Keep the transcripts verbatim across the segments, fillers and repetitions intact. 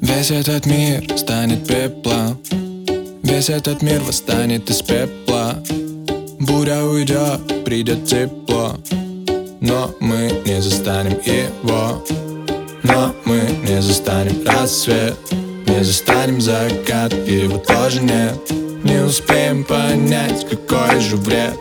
Весь этот мир станет пеплом, весь этот мир восстанет из пепла. Буря уйдет, придет тепло, но мы не застанем его. Но мы не застанем рассвет, не застанем закат, его тоже нет. Не успеем понять, какой же вред.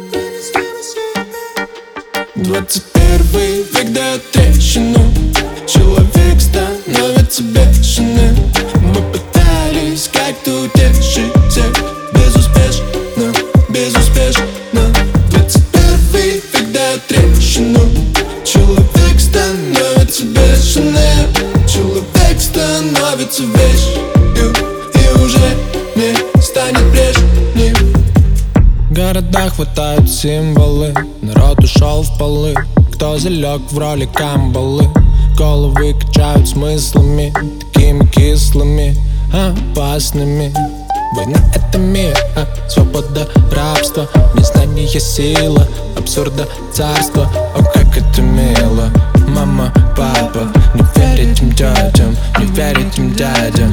Двадцать первый век дает трещину, человек становится бешеным. Мы пытались как-то утешить всех, безуспешно, безуспешно. Двадцать первый век дает трещину, человек становится бешеным. Человек становится вещью и уже не станет прежним. Города хватают символы, народ ушел в полы, кто залег в роли камбалы. Головы качают смыслами, такими кислыми, опасными. Война — это мир, а свобода — рабство. Незнание — сила, абсурда — царство. О, как это мило, мама, папа, не верь этим тетям, не верь этим дядям.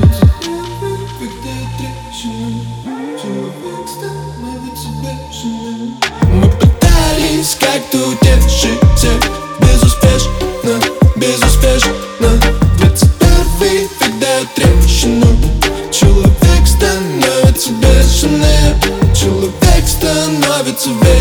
Мы пытались как-то утешить всех, безуспешно, безуспешно. Двадцать первый век дает трещину, человек становится бешеным. Человек становится бешеным.